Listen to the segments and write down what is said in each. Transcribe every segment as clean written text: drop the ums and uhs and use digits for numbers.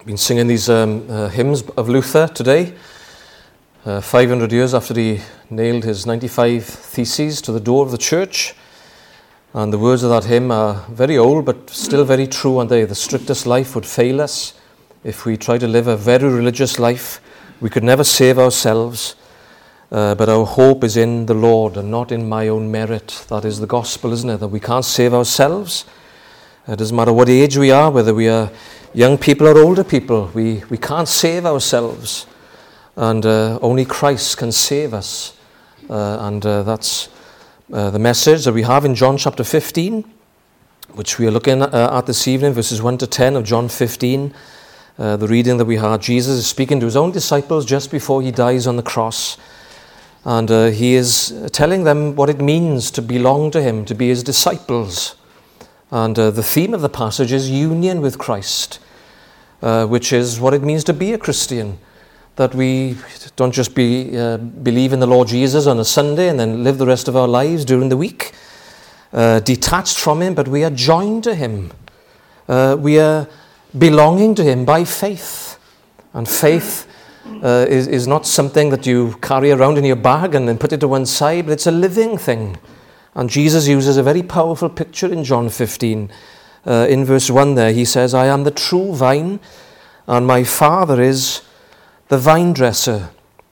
Been singing these hymns of Luther today, 500 years after he nailed his 95 theses to the door of the church. And the words of that hymn are very old, but still very true, aren't they? The strictest life would fail us. If we try to live a very religious life, we could never save ourselves. But our hope is in the Lord and not in my own merit. That is the gospel, isn't it? That we can't save ourselves. It doesn't matter what age we are, whether we are young people or older people, we can't save ourselves. And only Christ can save us. That's the message that we have in John chapter 15, which we are looking at this evening, verses 1 to 10 of John 15. The reading that we had, Jesus is speaking to his own disciples just before he dies on the cross. And he is telling them what it means to belong to him, to be his disciples. And the theme of the passage is union with Christ, which is what it means to be a Christian. That we don't just believe in the Lord Jesus on a Sunday and then live the rest of our lives during the week, detached from him, but we are joined to him. We are belonging to him by faith. And faith is not something that you carry around in your bag and then put it to one side, but it's a living thing. And Jesus uses a very powerful picture in John 15. In verse 1 there, he says, I am the true vine, and my Father is the vine dresser.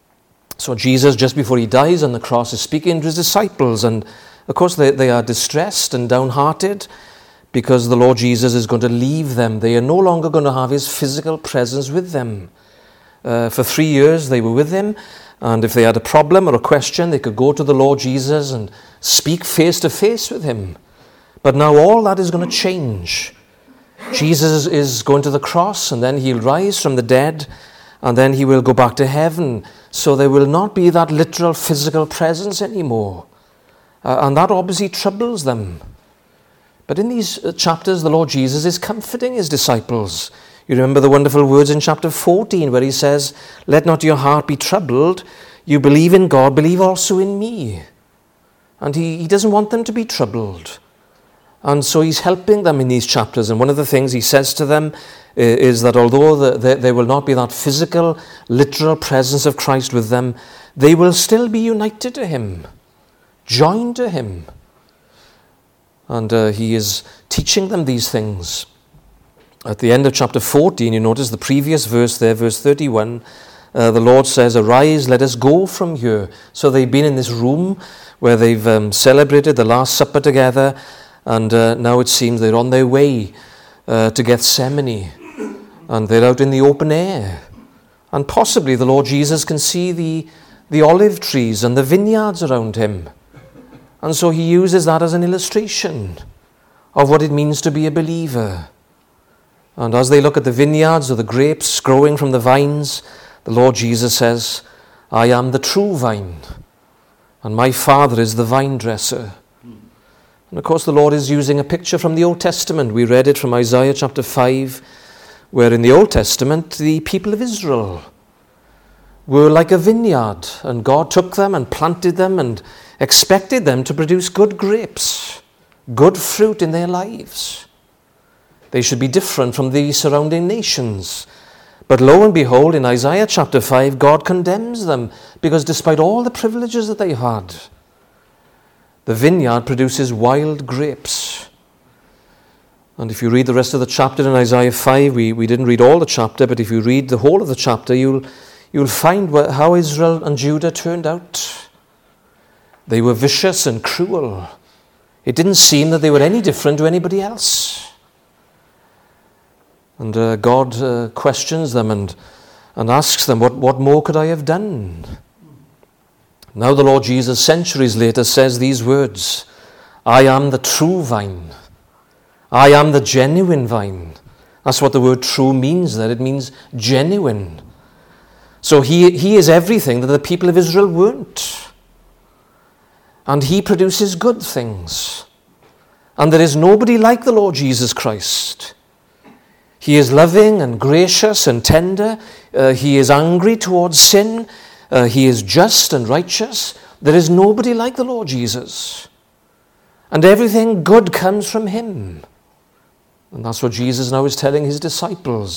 So Jesus, just before he dies on the cross, is speaking to his disciples. And of course, they are distressed and downhearted because the Lord Jesus is going to leave them. They are no longer going to have his physical presence with them. For 3 years, they were with him. And if they had a problem or a question, they could go to the Lord Jesus and speak face to face with him. But now all that is going to change. Jesus is going to the cross, and then he'll rise from the dead, and then he will go back to heaven. So there will not be that literal physical presence anymore. And that obviously troubles them. But in these chapters, the Lord Jesus is comforting his disciples. You remember the wonderful words in chapter 14 where he says, let not your heart be troubled. You believe in God, believe also in me. And he doesn't want them to be troubled. And so he's helping them in these chapters. And one of the things he says to them is that although there will not be that physical, literal presence of Christ with them, they will still be united to him, joined to him. And he is teaching them these things. At the end of chapter 14, you notice the previous verse there, verse 31, the Lord says, arise, let us go from here. So they've been in this room where they've celebrated the Last Supper together, and now it seems they're on their way to Gethsemane, and they're out in the open air. And possibly the Lord Jesus can see the olive trees and the vineyards around him. And so he uses that as an illustration of what it means to be a believer. And as they look at the vineyards or the grapes growing from the vines, the Lord Jesus says, I am the true vine, and my Father is the vine dresser. And of course the Lord is using a picture from the Old Testament. We read it from Isaiah chapter 5, where in the Old Testament the people of Israel were like a vineyard, and God took them and planted them and expected them to produce good grapes, good fruit in their lives. They should be different from the surrounding nations. But lo and behold, in Isaiah chapter 5, God condemns them because despite all the privileges that they had, the vineyard produces wild grapes. And if you read the rest of the chapter in Isaiah 5, we didn't read all the chapter, but if you read the whole of the chapter, you'll find how Israel and Judah turned out. They were vicious and cruel. It didn't seem that they were any different to anybody else. And God questions them and asks them, what more could I have done? Now the Lord Jesus, centuries later, says these words, I am the true vine. I am the genuine vine. That's what the word true means there. It means genuine. So he is everything that the people of Israel weren't. And he produces good things. And there is nobody like the Lord Jesus Christ. He is loving and gracious and tender. He is angry towards sin. He is just and righteous. There is nobody like the Lord Jesus. And everything good comes from him. And that's what Jesus now is telling his disciples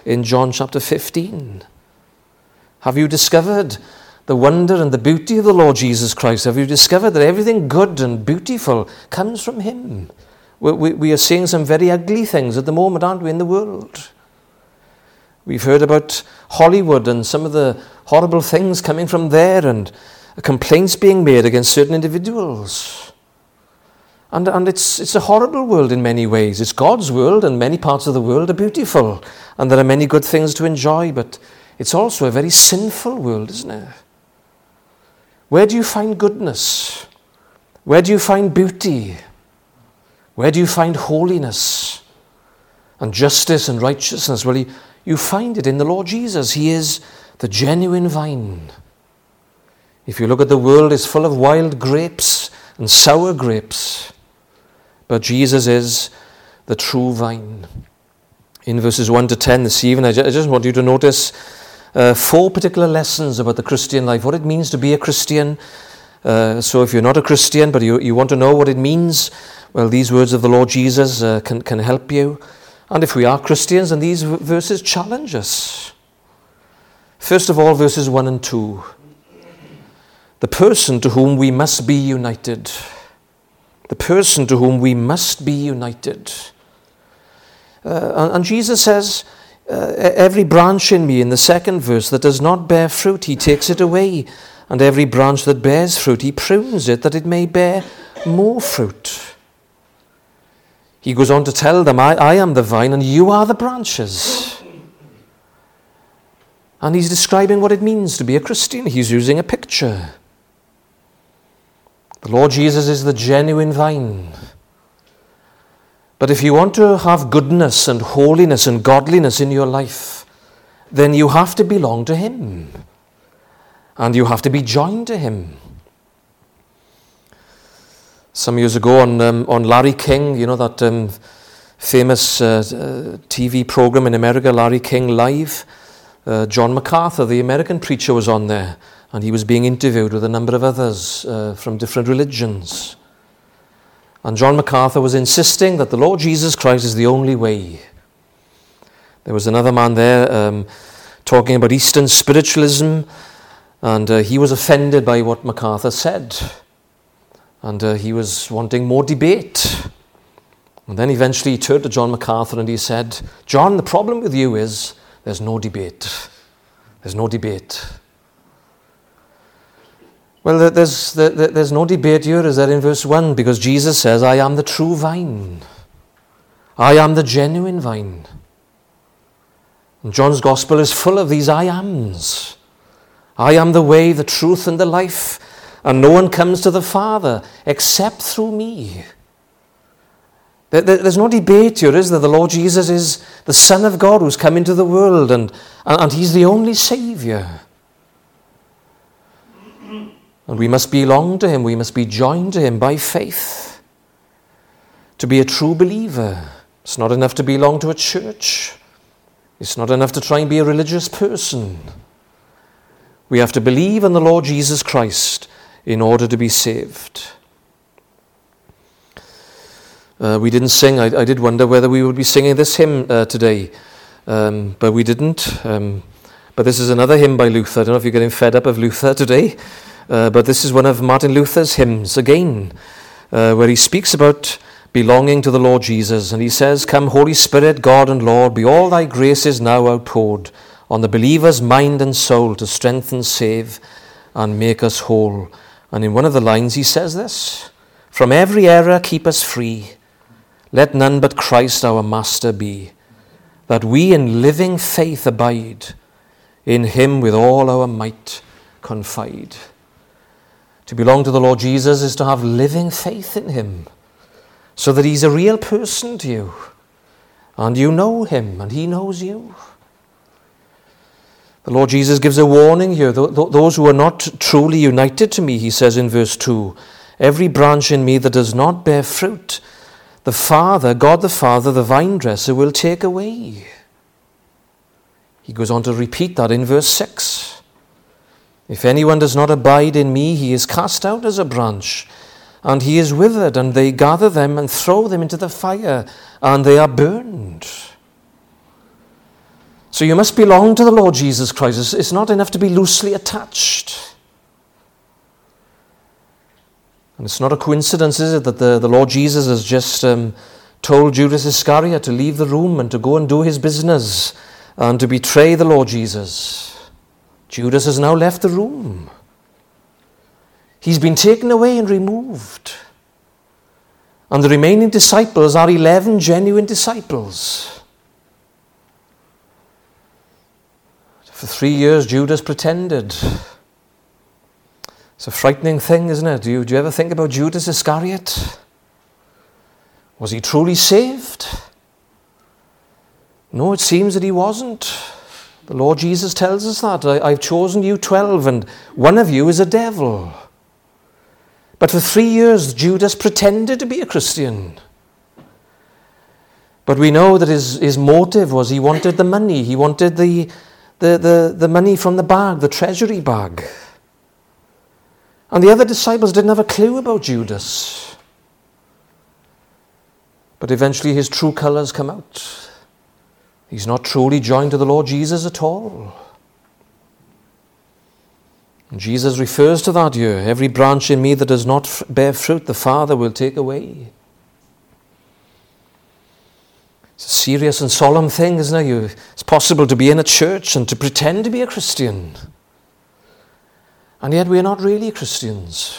in John chapter 15? Have you discovered the wonder and the beauty of the Lord Jesus Christ? Have you discovered that everything good and beautiful comes from him? We are seeing some very ugly things at the moment, aren't we, in the world? We've heard about Hollywood and some of the horrible things coming from there, and complaints being made against certain individuals. And it's a horrible world in many ways. It's God's world, and many parts of the world are beautiful, and there are many good things to enjoy, but it's also a very sinful world, isn't it? Where do you find goodness? Where do you find beauty? Where do you find holiness and justice and righteousness? Well, you find it in the Lord Jesus. He is the genuine vine. If you look at the world, it's full of wild grapes and sour grapes. But Jesus is the true vine. In verses 1 to 10 this evening, I just want you to notice 4 particular lessons about the Christian life, what it means to be a Christian. So if you're not a Christian, but you want to know what it means, well, these words of the Lord Jesus can help you. And if we are Christians, then these verses challenge us. First of all, verses 1 and 2. The person to whom we must be united. The person to whom we must be united. And Jesus says, every branch in me, in the second verse, that does not bear fruit, he takes it away. And every branch that bears fruit, he prunes it, that it may bear more fruit. He goes on to tell them, I am the vine and you are the branches. And he's describing what it means to be a Christian. He's using a picture. The Lord Jesus is the genuine vine. But if you want to have goodness and holiness and godliness in your life, then you have to belong to him. And you have to be joined to him. Some years ago on Larry King, you know, that famous TV program in America, Larry King Live, John MacArthur, the American preacher, was on there, and he was being interviewed with a number of others from different religions. And John MacArthur was insisting that the Lord Jesus Christ is the only way. There was another man there talking about Eastern spiritualism, and he was offended by what MacArthur said. And he was wanting more debate. And then eventually he turned to John MacArthur and he said, John, the problem with you is there's no debate. There's no debate. Well, there's no debate here, is there, in verse 1? Because Jesus says, I am the true vine. I am the genuine vine. And John's gospel is full of these I ams. I am the way, the truth, and the life. And no one comes to the Father except through me. There's no debate here, is there? The Lord Jesus is the Son of God who's come into the world, and he's the only Saviour. And we must belong to him. We must be joined to him by faith. To be a true believer, it's not enough to belong to a church. It's not enough to try and be a religious person. We have to believe in the Lord Jesus Christ in order to be saved. We didn't sing. I did wonder whether we would be singing this hymn today, but we didn't. But this is another hymn by Luther. I don't know if you're getting fed up of Luther today, but this is one of Martin Luther's hymns again, where he speaks about belonging to the Lord Jesus. And he says, Come, Holy Spirit, God and Lord, be all thy graces now outpoured on the believer's mind and soul to strengthen, save, and make us whole. And in one of the lines he says this, From every error keep us free, let none but Christ our Master be, that we in living faith abide, in him with all our might confide. To belong to the Lord Jesus is to have living faith in him, so that he's a real person to you, and you know him, and he knows you. The Lord Jesus gives a warning here. Those who are not truly united to me, he says in verse 2, every branch in me that does not bear fruit, the Father, God the Father, the vine dresser, will take away. He goes on to repeat that in verse 6. If anyone does not abide in me, he is cast out as a branch, and he is withered, and they gather them and throw them into the fire, and they are burned. So you must belong to the Lord Jesus Christ. It's not enough to be loosely attached. And it's not a coincidence, is it, that the Lord Jesus has just told Judas Iscariot to leave the room and to go and do his business and to betray the Lord Jesus. Judas has now left the room. He's been taken away and removed. And the remaining disciples are 11 genuine disciples. For 3 years, Judas pretended. It's a frightening thing, isn't it? Do you ever think about Judas Iscariot? Was he truly saved? No, it seems that he wasn't. The Lord Jesus tells us that. I've chosen you 12, and one of you is a devil. But for 3 years, Judas pretended to be a Christian. But we know that his motive was he wanted the money. He wanted the money from the bag, the treasury bag. And the other disciples didn't have a clue about Judas. But eventually his true colours come out. He's not truly joined to the Lord Jesus at all. And Jesus refers to that here. Every branch in me that does not bear fruit, the Father will take away. It's a serious and solemn thing, isn't it? It's possible to be in a church and to pretend to be a Christian. And yet we are not really Christians.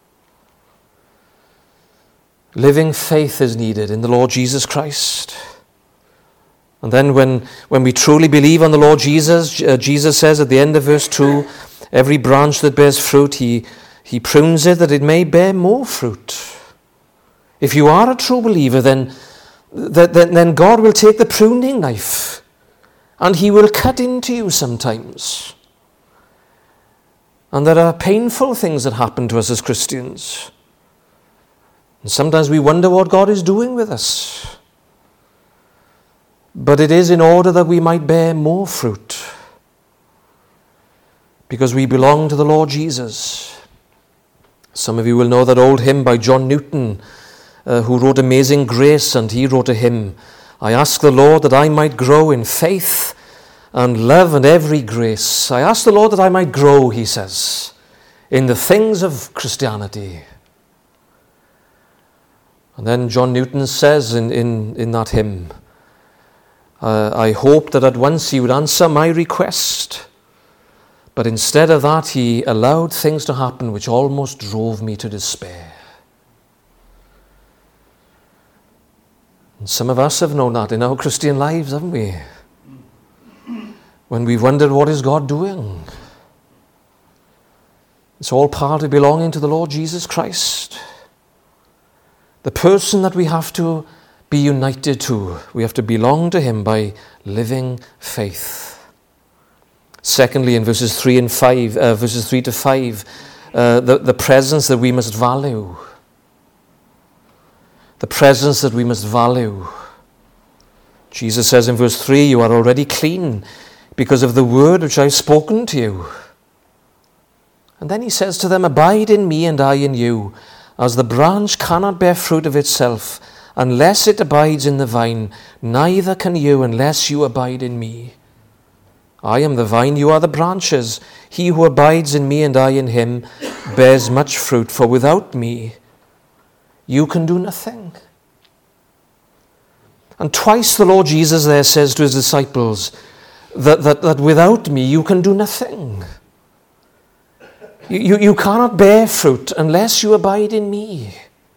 Living faith is needed in the Lord Jesus Christ. And then when we truly believe on the Lord Jesus, Jesus says at the end of verse 2, every branch that bears fruit, he prunes it that it may bear more fruit. If you are a true believer, then God will take the pruning knife and he will cut into you sometimes. And there are painful things that happen to us as Christians. And sometimes we wonder what God is doing with us. But it is in order that we might bear more fruit. Because we belong to the Lord Jesus. Some of you will know that old hymn by John Newton, who wrote Amazing Grace, and he wrote a hymn, I ask the Lord that I might grow in faith and love and every grace. I ask the Lord that I might grow, he says, in the things of Christianity. And then John Newton says in that hymn, I hope that at once he would answer my request, but instead of that he allowed things to happen which almost drove me to despair. And some of us have known that in our Christian lives, haven't we? When we've wondered, what is God doing? It's all part of belonging to the Lord Jesus Christ. The person that we have to be united to. We have to belong to him by living faith. Secondly, in verses 3 to 5, the presence that we must value. The presence that we must value. Jesus says in verse 3, you are already clean because of the word which I've spoken to you. And then he says to them, abide in me and I in you, as the branch cannot bear fruit of itself unless it abides in the vine, neither can you unless you abide in me. I am the vine, you are the branches. He who abides in me and I in him bears much fruit, for without me you can do nothing. And twice the Lord Jesus there says to his disciples that without me you can do nothing. You cannot bear fruit unless you abide in me.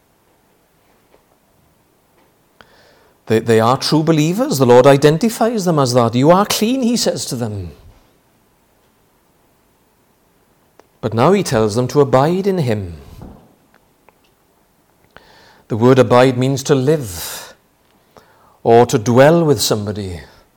They are true believers. The Lord identifies them as that. You are clean, he says to them. But now he tells them to abide in him. The word abide means to live or to dwell with somebody.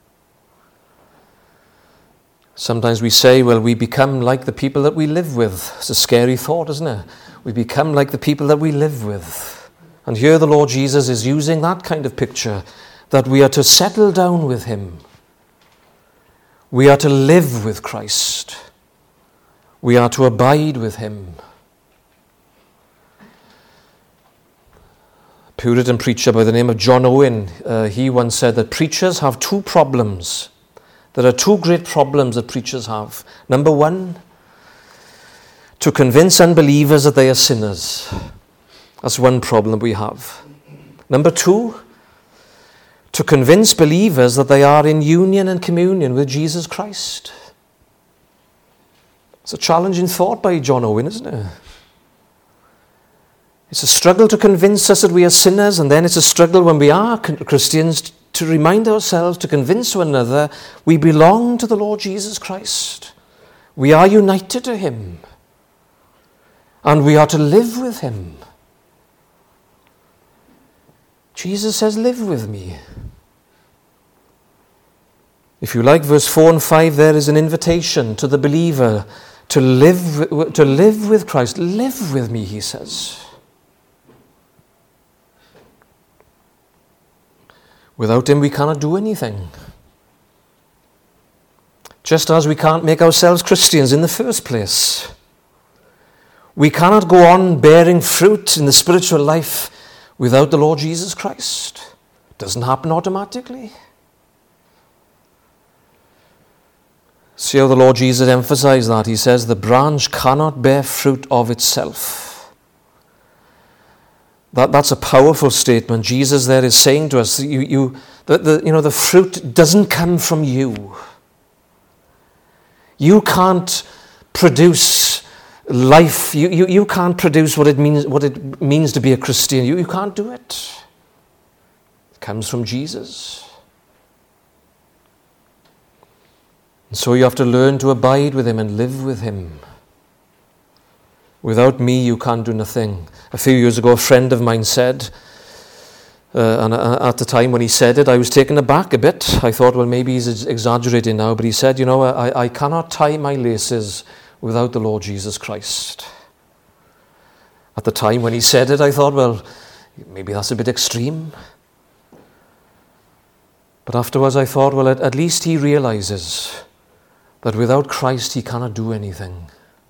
Sometimes we say, well, we become like the people that we live with. It's a scary thought, isn't it? We become like the people that we live with. And here the Lord Jesus is using that kind of picture, that we are to settle down with him. We are to live with Christ. We are to abide with him. A Puritan preacher by the name of John Owen, he once said that preachers have two problems. There are two great problems that preachers have. Number one, to convince unbelievers that they are sinners. That's one problem we have. Number two, to convince believers that they are in union and communion with Jesus Christ. It's a challenging thought by John Owen, isn't it? It's a struggle to convince us that we are sinners, and then it's a struggle when we are Christians to remind ourselves, to convince one another, we belong to the Lord Jesus Christ. We are united to him. And we are to live with him. Jesus says, live with me. If you like, verse 4 and 5, there is an invitation to the believer to live with Christ. Live with me, he says. Without him, we cannot do anything. Just as we can't make ourselves Christians in the first place. We cannot go on bearing fruit in the spiritual life without the Lord Jesus Christ. It doesn't happen automatically. See how the Lord Jesus emphasized that. He says, the branch cannot bear fruit of itself. That's a powerful statement. Jesus there is saying to us, the fruit doesn't come from you. You can't produce life. You can't produce what it means to be a Christian. You can't do it. It comes from Jesus. And so you have to learn to abide with him and live with him. Without me, you can't do nothing. A few years ago, a friend of mine said, and at the time when he said it, I was taken aback a bit. I thought, well, maybe he's exaggerating now. But he said, I cannot tie my laces without the Lord Jesus Christ. At the time when he said it, I thought, well, maybe that's a bit extreme. But afterwards I thought, well, at least he realizes that without Christ he cannot do anything.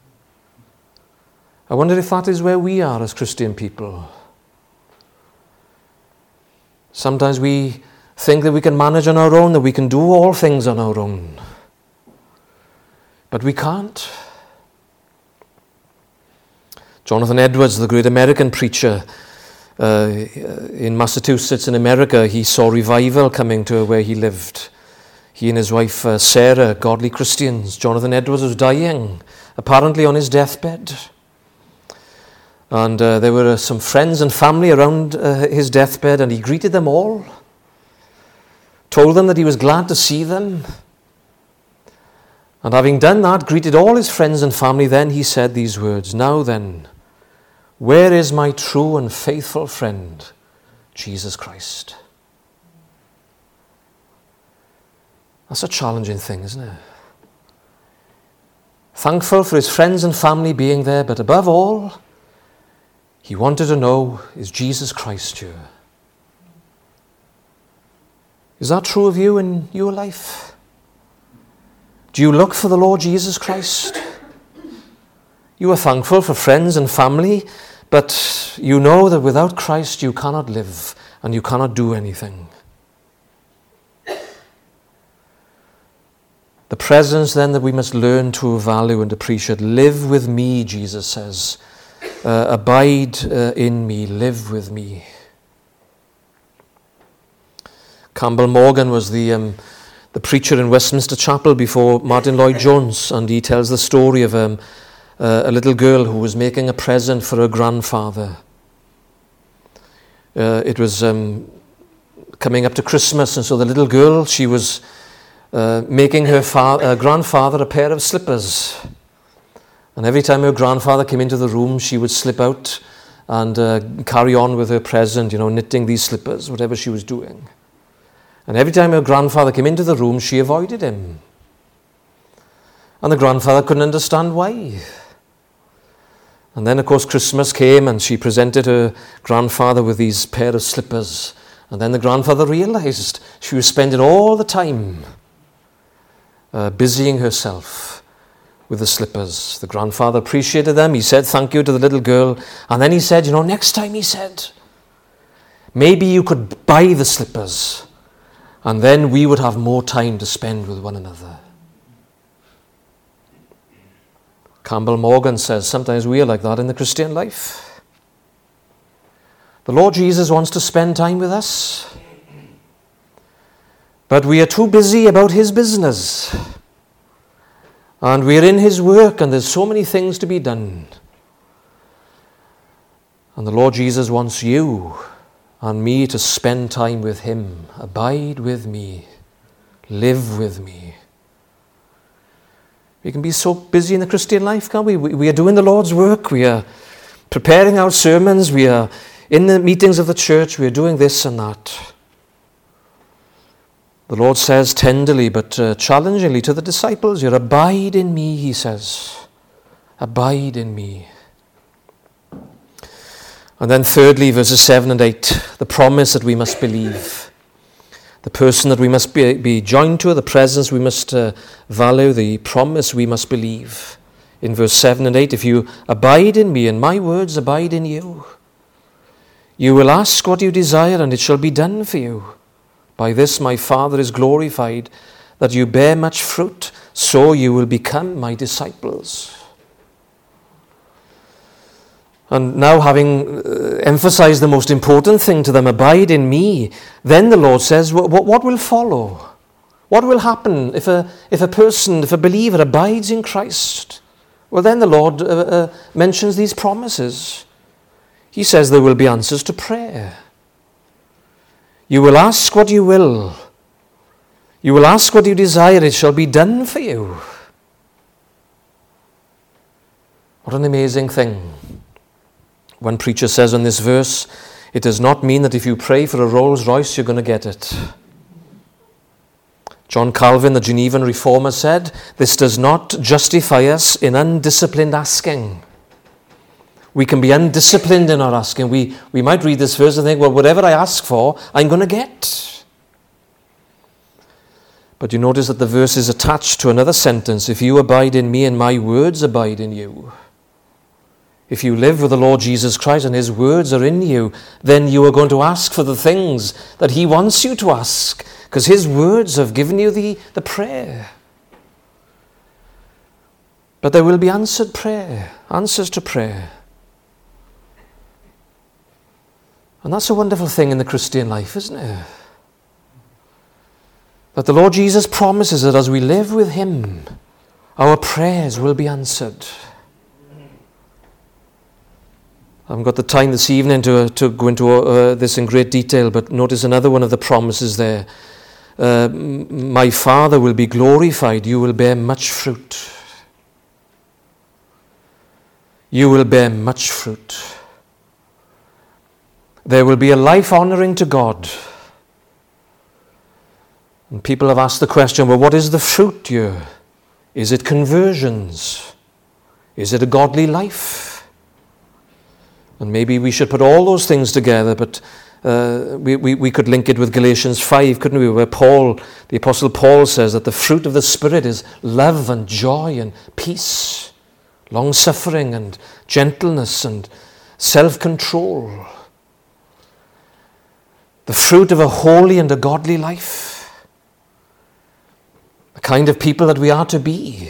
I wonder if that is where we are as Christian people. Sometimes we think that we can manage on our own, that we can do all things on our own. But we can't. Jonathan Edwards, the great American preacher in Massachusetts in America, he saw revival coming to where he lived. He and his wife Sarah, godly Christians. Jonathan Edwards was dying, apparently on his deathbed. And there were some friends and family around his deathbed, and he greeted them all, told them that he was glad to see them. And having done that, greeted all his friends and family, then he said these words, "Now then, where is my true and faithful friend, Jesus Christ?" That's a challenging thing, isn't it? Thankful for his friends and family being there, but above all, he wanted to know, is Jesus Christ here? Is that true of you in your life? Do you look for the Lord Jesus Christ? You are thankful for friends and family, but you know that without Christ you cannot live and you cannot do anything. The presence then that we must learn to value and appreciate. Live with me, Jesus says. Abide in me, live with me. Campbell Morgan was the preacher in Westminster Chapel before Martin Lloyd-Jones, and he tells the story of a little girl who was making a present for her grandfather. It was coming up to Christmas, and so the little girl, she was making her grandfather a pair of slippers. And every time her grandfather came into the room, she would slip out and carry on with her present, knitting these slippers, whatever she was doing. And every time her grandfather came into the room, she avoided him. And the grandfather couldn't understand why. And then, of course, Christmas came and she presented her grandfather with these pair of slippers. And then the grandfather realized she was spending all the time busying herself with the slippers. The grandfather appreciated them. He said thank you to the little girl. And then he said, next time, he said, maybe you could buy the slippers And then we would have more time to spend with one another. Campbell Morgan says sometimes we are like that in the Christian life. The Lord Jesus wants to spend time with us, but we are too busy about his business. And we are in his work, and there's so many things to be done. And the Lord Jesus wants you and me to spend time with him. Abide with me. Live with me. We can be so busy in the Christian life, can't we? We are doing the Lord's work. We are preparing our sermons. We are in the meetings of the church. We are doing this and that. The Lord says tenderly but challengingly to the disciples, "You abide in me," he says. Abide in me. And then thirdly, verses 7 and 8, the promise that we must believe. The person that we must be joined to, the presence we must value, the promise we must believe. In verse 7 and 8, "If you abide in me and my words abide in you, you will ask what you desire and it shall be done for you. By this my Father is glorified, that you bear much fruit, so you will become my disciples." And now, having emphasized the most important thing to them, abide in me, then the Lord says, what will follow? What will happen if a believer abides in Christ? Well, then the Lord mentions these promises. He says there will be answers to prayer. You will ask what you will. You will ask what you desire, it shall be done for you. What an amazing thing. One preacher says on this verse, it does not mean that if you pray for a Rolls Royce, you're going to get it. John Calvin, the Genevan reformer, said, this does not justify us in undisciplined asking. We can be undisciplined in our asking. We might read this verse and think, well, whatever I ask for, I'm going to get. But you notice that the verse is attached to another sentence. If you abide in me and my words abide in you. If you live with the Lord Jesus Christ and his words are in you, then you are going to ask for the things that he wants you to ask, because his words have given you the prayer. But there will be answered prayer, answers to prayer. And that's a wonderful thing in the Christian life, isn't it? That the Lord Jesus promises that as we live with him, our prayers will be answered. I haven't got the time this evening to go into this in great detail, but notice another one of the promises there. My Father will be glorified. You will bear much fruit. You will bear much fruit. There will be a life honoring to God. And people have asked the question, well, what is the fruit here? Is it conversions? Is it a godly life? And maybe we should put all those things together, but we could link it with Galatians 5, couldn't we? Where Paul, the Apostle Paul, says that the fruit of the Spirit is love and joy and peace, long-suffering and gentleness and self-control. The fruit of a holy and a godly life. The kind of people that we are to be.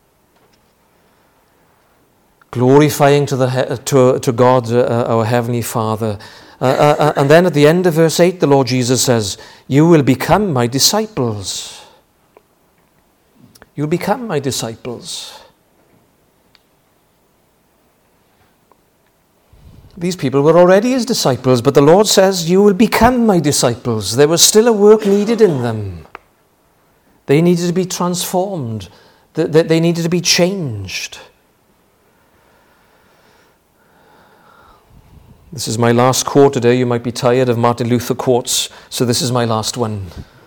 Glorifying to God, our Heavenly Father. And then at the end of verse 8, the Lord Jesus says, you will become my disciples. You'll become my disciples. These people were already his disciples, but the Lord says, you will become my disciples. There was still a work needed in them. They needed to be transformed. They needed to be changed. This is my last quote today. You might be tired of Martin Luther quotes, so this is my last one.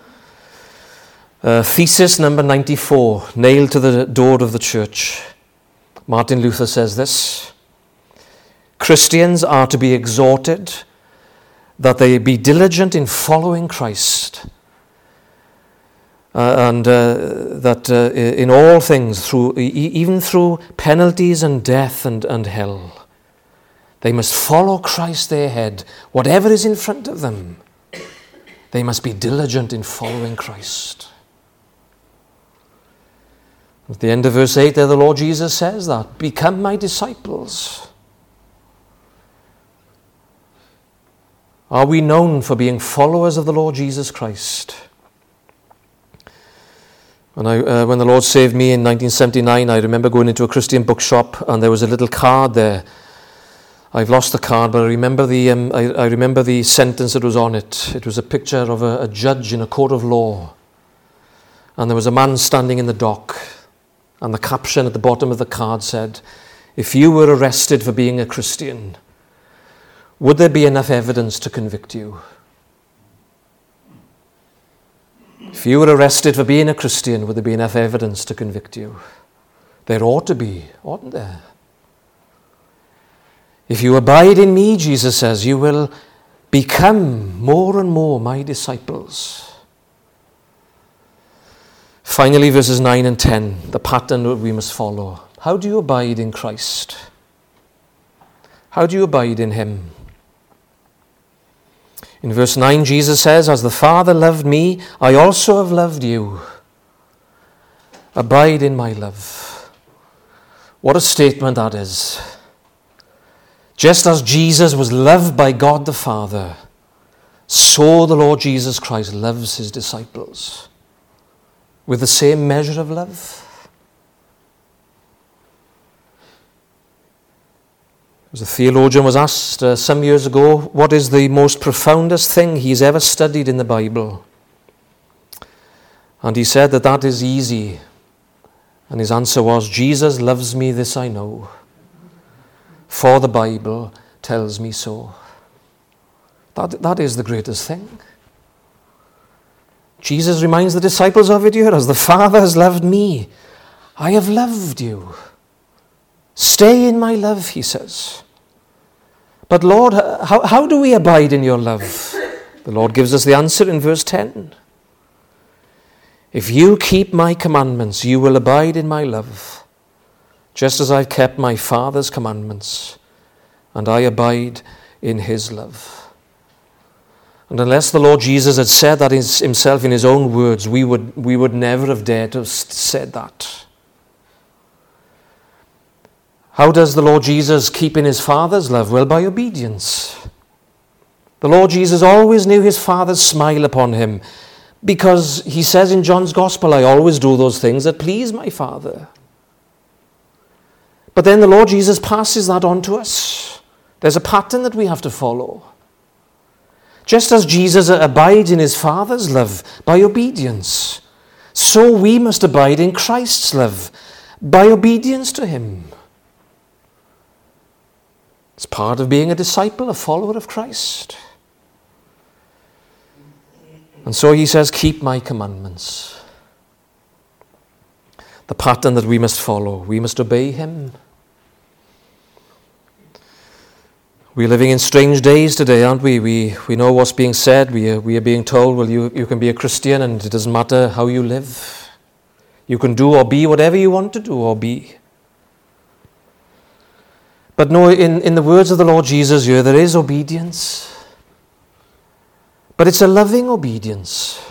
Thesis number 94, nailed to the door of the church. Martin Luther says this: Christians are to be exhorted that they be diligent in following Christ, and that in all things, even through penalties and death and hell, they must follow Christ their head, whatever is in front of them. They must be diligent in following Christ. At the end of verse 8 there, the Lord Jesus says that, become my disciples. Are we known for being followers of the Lord Jesus Christ? When the Lord saved me in 1979, I remember going into a Christian bookshop and there was a little card there. I've lost the card, but I remember the sentence that was on it. It was a picture of a judge in a court of law. And there was a man standing in the dock. And the caption at the bottom of the card said, if you were arrested for being a Christian, would there be enough evidence to convict you? If you were arrested for being a Christian, would there be enough evidence to convict you? There ought to be, oughtn't there? If you abide in me, Jesus says, you will become more and more my disciples. Finally, verses 9 and 10, the pattern that we must follow. How do you abide in Christ? How do you abide in him? In verse 9, Jesus says, as the Father loved me, I also have loved you. Abide in my love. What a statement that is. Just as Jesus was loved by God the Father, so the Lord Jesus Christ loves his disciples with the same measure of love. As a theologian was asked some years ago, what is the most profoundest thing he's ever studied in the Bible? And he said that is easy. And his answer was, Jesus loves me, this I know, for the Bible tells me so. That is the greatest thing. Jesus reminds the disciples of it here, as the Father has loved me, I have loved you. Stay in my love, he says. But Lord, how do we abide in your love? The Lord gives us the answer in verse 10. If you keep my commandments, you will abide in my love, just as I've kept my Father's commandments, and I abide in his love. And unless the Lord Jesus had said that himself in his own words, we would never have dared to have said that. How does the Lord Jesus keep in his Father's love? Well, by obedience. The Lord Jesus always knew his Father's smile upon him, because he says in John's Gospel, I always do those things that please my Father. But then the Lord Jesus passes that on to us. There's a pattern that we have to follow. Just as Jesus abides in his Father's love by obedience, so we must abide in Christ's love by obedience to him. It's part of being a disciple, a follower of Christ. And so he says, keep my commandments. The pattern that we must follow. We must obey him. We're living in strange days today, aren't we? We know what's being said. We are being told, well, you can be a Christian and it doesn't matter how you live. You can do or be whatever you want to do or be. But no, in the words of the Lord Jesus here, there is obedience. But it's a loving obedience.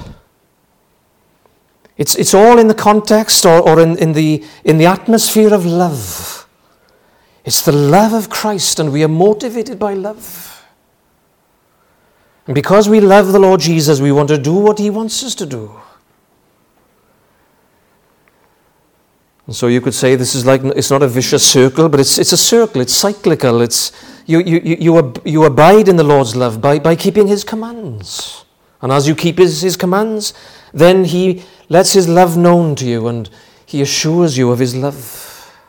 It's all in the context or in the atmosphere of love. It's the love of Christ, and we are motivated by love. And because we love the Lord Jesus, we want to do what he wants us to do. And so you could say this is like, it's not a vicious circle, but it's a circle, it's cyclical. It's you abide in the Lord's love by keeping his commands. And as you keep his commands, then he lets his love known to you, and he assures you of his love.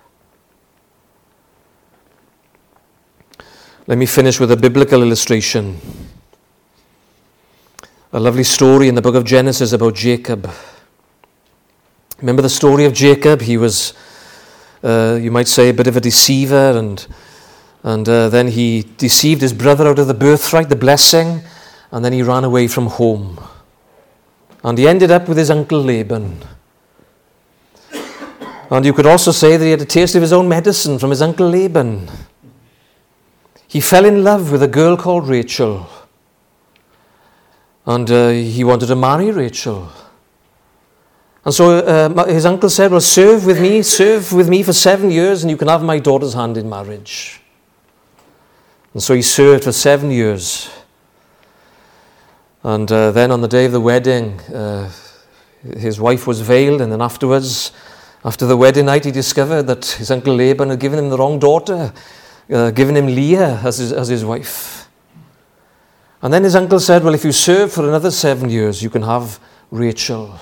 Let me finish with a biblical illustration. A lovely story in the book of Genesis about Jacob. Remember the story of Jacob? He was, you might say, a bit of a deceiver, and then he deceived his brother out of the birthright, the blessing, and then he ran away from home. And he ended up with his uncle Laban. And you could also say that he had a taste of his own medicine from his uncle Laban. He fell in love with a girl called Rachel. And he wanted to marry Rachel. And so his uncle said, well, serve with me for 7 years and you can have my daughter's hand in marriage. And so he served for 7 years. And then on the day of the wedding, his wife was veiled, and then afterwards, after the wedding night, he discovered that his uncle Laban had given him the wrong daughter, given him Leah as his wife. And then his uncle said, well, if you serve for another 7 years, you can have Rachel.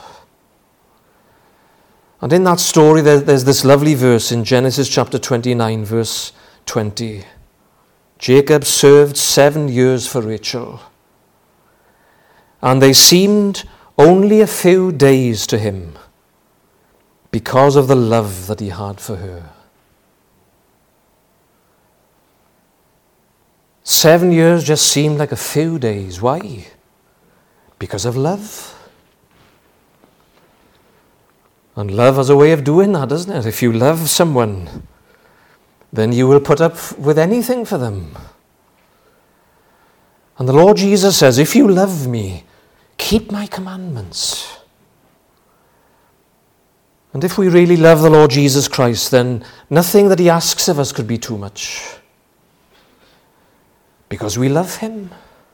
And in that story, there's this lovely verse in Genesis chapter 29, verse 20. Jacob served 7 years for Rachel, and they seemed only a few days to him because of the love that he had for her. 7 years just seemed like a few days. Why? Because of love. And love has a way of doing that, doesn't it? If you love someone, then you will put up with anything for them. And the Lord Jesus says, if you love me, keep my commandments. And if we really love the Lord Jesus Christ, then nothing that he asks of us could be too much. Because we love him.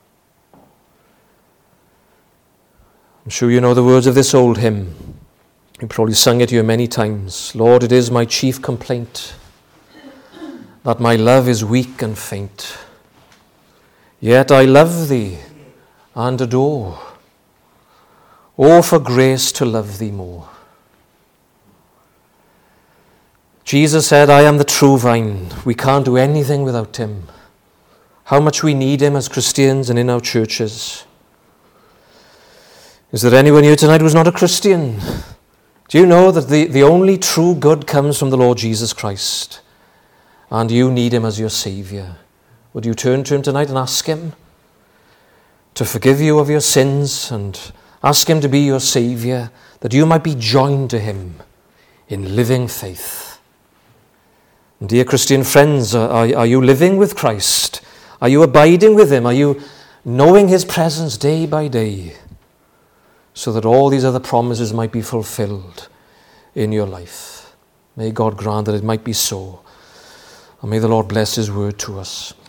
I'm sure you know the words of this old hymn. You've probably sung it here many times. Lord, it is my chief complaint that my love is weak and faint. Yet I love thee and adore. Oh, for grace to love thee more. Jesus said, I am the true vine. We can't do anything without him. How much we need him as Christians and in our churches. Is there anyone here tonight who's not a Christian? Do you know that the only true good comes from the Lord Jesus Christ? And you need him as your Saviour. Would you turn to him tonight and ask him to forgive you of your sins and ask him to be your Saviour, that you might be joined to him in living faith? And dear Christian friends, are you living with Christ? Are you abiding with him? Are you knowing his presence day by day, so that all these other promises might be fulfilled in your life? May God grant that it might be so. And may the Lord bless his word to us.